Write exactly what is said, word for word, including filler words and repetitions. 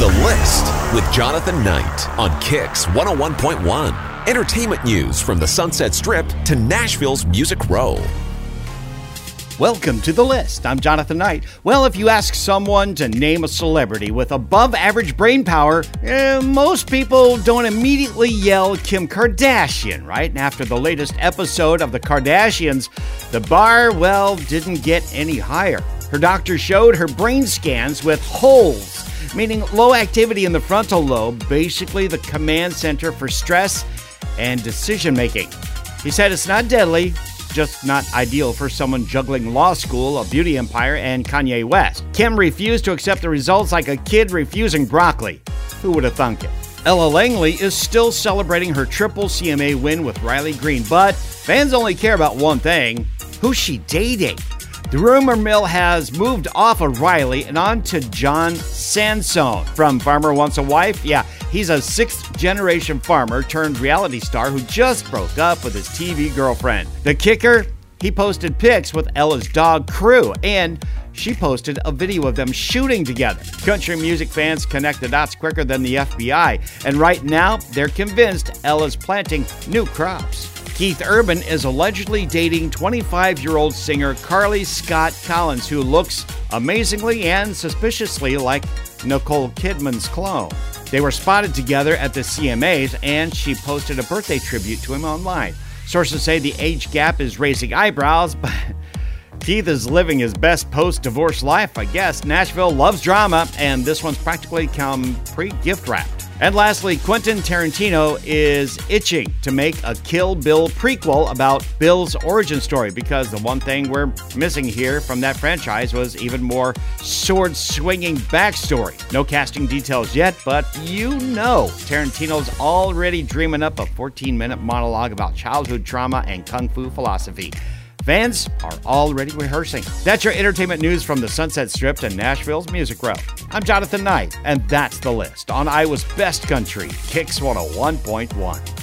The List with Jonathan Knight on Kicks one oh one point one. Entertainment news from the Sunset Strip to Nashville's Music Row. Welcome to The List. I'm Jonathan Knight. Well, if you ask someone to name a celebrity with above average brain power, eh, most people don't immediately yell Kim Kardashian, right? And after the latest episode of The Kardashians, the bar, well, didn't get any higher. Her doctor showed her brain scans with holes, meaning low activity in the frontal lobe, basically the command center for stress and decision making. He said it's not deadly, just not ideal for someone juggling law school, a beauty empire, and Kanye West. Kim refused to accept the results like a kid refusing broccoli. Who would have thunk it? Ella Langley is still celebrating her triple C M A win with Riley Green, but fans only care about one thing: who's she dating? The rumor mill has moved off of Riley and on to John Sansone from Farmer Wants a Wife. Yeah, he's a sixth-generation farmer turned reality star who just broke up with his T V girlfriend. The kicker? He posted pics with Ella's dog, Crew, and she posted a video of them shooting together. Country music fans connect the dots quicker than the F B I, and right now, they're convinced Ella's planting new crops. Keith Urban is allegedly dating twenty-five-year-old singer Carly Scott Collins, who looks amazingly and suspiciously like Nicole Kidman's clone. They were spotted together at the C M As, and she posted a birthday tribute to him online. Sources say the age gap is raising eyebrows, but Keith is living his best post-divorce life, I guess. Nashville loves drama, and this one's practically come pre-gift wrapped. And lastly, Quentin Tarantino is itching to make a Kill Bill prequel about Bill's origin story, because the one thing we're missing here from that franchise was even more sword-swinging backstory. No casting details yet, but you know Tarantino's already dreaming up a fourteen-minute monologue about childhood trauma and kung fu philosophy. Fans are already rehearsing. That's your entertainment news from the Sunset Strip to Nashville's Music Row. I'm Jonathan Knight, and that's The List on Iowa's Best Country, Kicks one oh one point one.